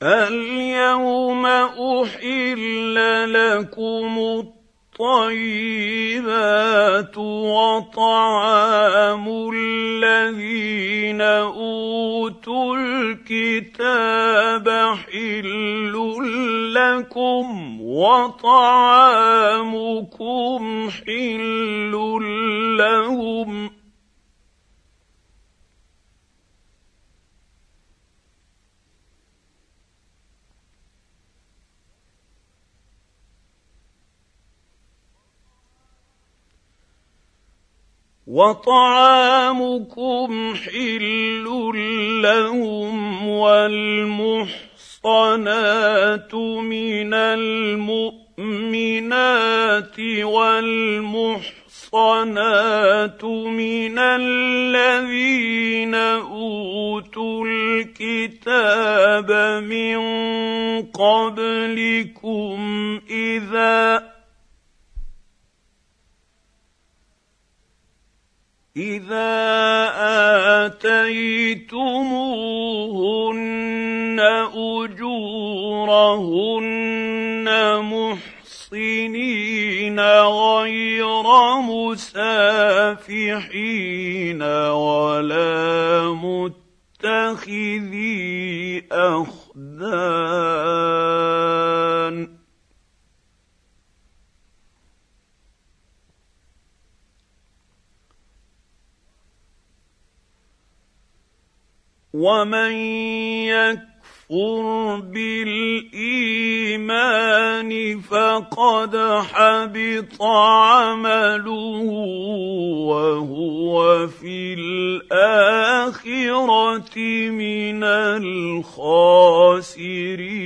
اليوم أحل لكم الطيبات وطعام الذين أوتوا الكتاب حل لكم وطعامكم حل لهم والمحصنات من المؤمنات والمحصنات من الذين أوتوا الكتاب من قبلكم إذا آتيتموهن أجورهن محصنين غير مسافحين ولا متخذي أخدان ومن يكفر بالإيمان فقد حبط عمله وهو في الآخرة من الخاسرين